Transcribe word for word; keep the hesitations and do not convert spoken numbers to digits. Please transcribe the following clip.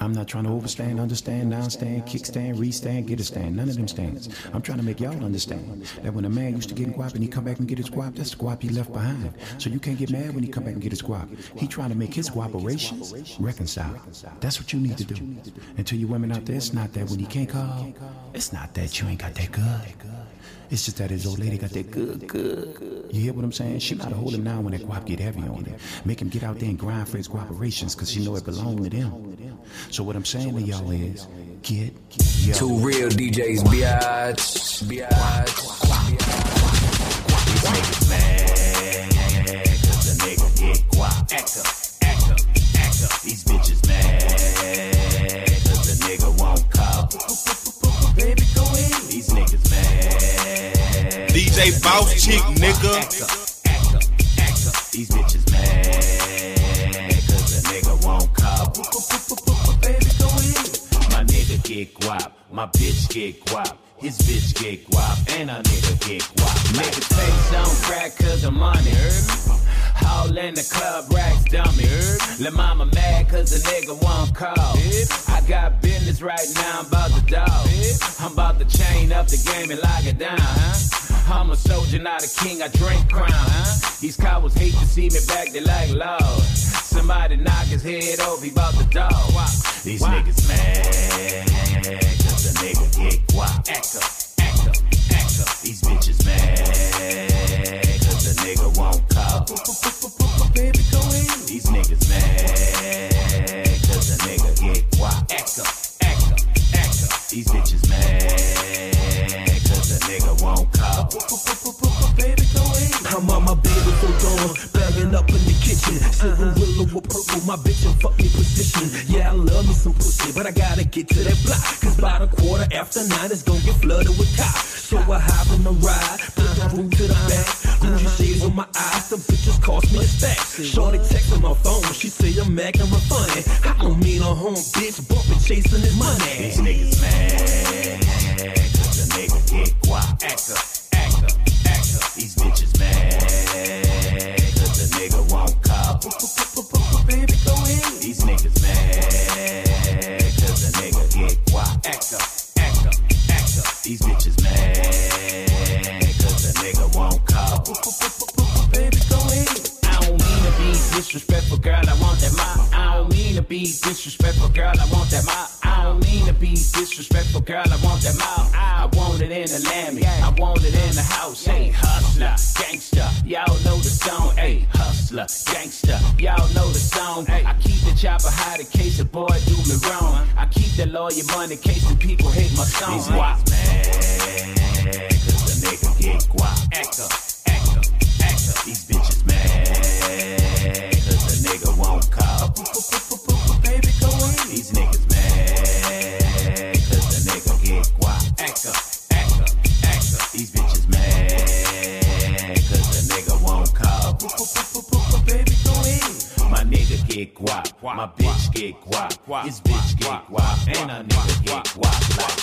I'm not trying to overstand, understand, downstand, kickstand, restand, get a stand. None of them stands. I'm trying to make y'all understand that when a man used to get guap and he come back and get his guap, that's the guap he left behind. So you can't get mad when he come back and get his guap. He trying to make his guaperations reconcile. That's what you need to do. And to you women out there, it's not that when he can't call, it's not that you ain't got that good. It's just that his old lady got that good, good. You hear what I'm saying? She gotta hold him down when that guap get heavy on him. Make him get out there and grind for his guaperations, cause she know it belong to them. So what I'm saying to y'all is, get yo. Two real D Js, biatch, biatch. These niggas mad, cause a nigga get guap. Act up, act up, act up. These bitches mad, cause a nigga won't call. Baby, go in. These niggas mad. D J Boss Chick, nigga. Act up, act up, act up. These bitches mad, cause a nigga won't call. Baby, go in. My nigga get guap, my bitch get guap. His bitch get guap, and a nigga get guap. Niggas face on crack cause of money. All in the club, racks dummy. Lil' mama mad cause a nigga won't call. I got business right now, I'm about to dog. I'm about to chain up the game and lock it down, huh? I'm a soldier, not a king, I drink crown, huh? These cowards hate to see me back, they like Lord. Somebody knock his head off, he bout to dog. These Why? niggas mad cause a nigga get guap. Act up, act up, act up. These bitches mad cause a nigga won't call. Baby, go in. These niggas mad cause a nigga get guap. Act up, act up, act up. These bitches mad cause a nigga won't call. Baby, go in. I'm on my baby for dawn, bagging up in the kitchen. Silver willow with purple, my bitch and fuck me position. Yeah, I love me some pussy, but I gotta get to that block. Cause by the quarter after nine, it's gonna get flooded with cops. So I hop on the ride, put the roof to the back. Gucci shades on my eyes, some bitches cost me a stack. Shorty texting my phone, she say I'm acting real funny. I don't mean a home bitch, bumping chasing his money. These niggas mad cause a nigga get guap. Act up, act up, act up. These bitches mad cause a nigga won't call. Baby, go in. These niggas mad cause a nigga get guap. Act up, act up, act up. These bitches mad cause a nigga won't call. Baby, go in. I don't mean to be disrespectful, girl, I want that mop. I don't mean to be disrespectful, girl, I want that mop. I don't mean to be disrespectful, girl, I want that mouth. I want it in the lammy, I want it in the house. Hey, hustler, gangster, y'all know the song. Hey, hustler, gangster, y'all know the song. I keep the chopper high in case a boy do me wrong. I keep the lawyer money in case the people hate my song. These niggas mad cause the nigga get guap. Act up, act up, act up. These bitches mad cause the nigga won't call. Baby, go in. These niggas mad cause the nigga get guap. Act up, act up, act up. These bitches mad cause the nigga won't call. Baby, go in. My nigga get guap, my bitch get guap, his bitch get guap, and a nigga get guap like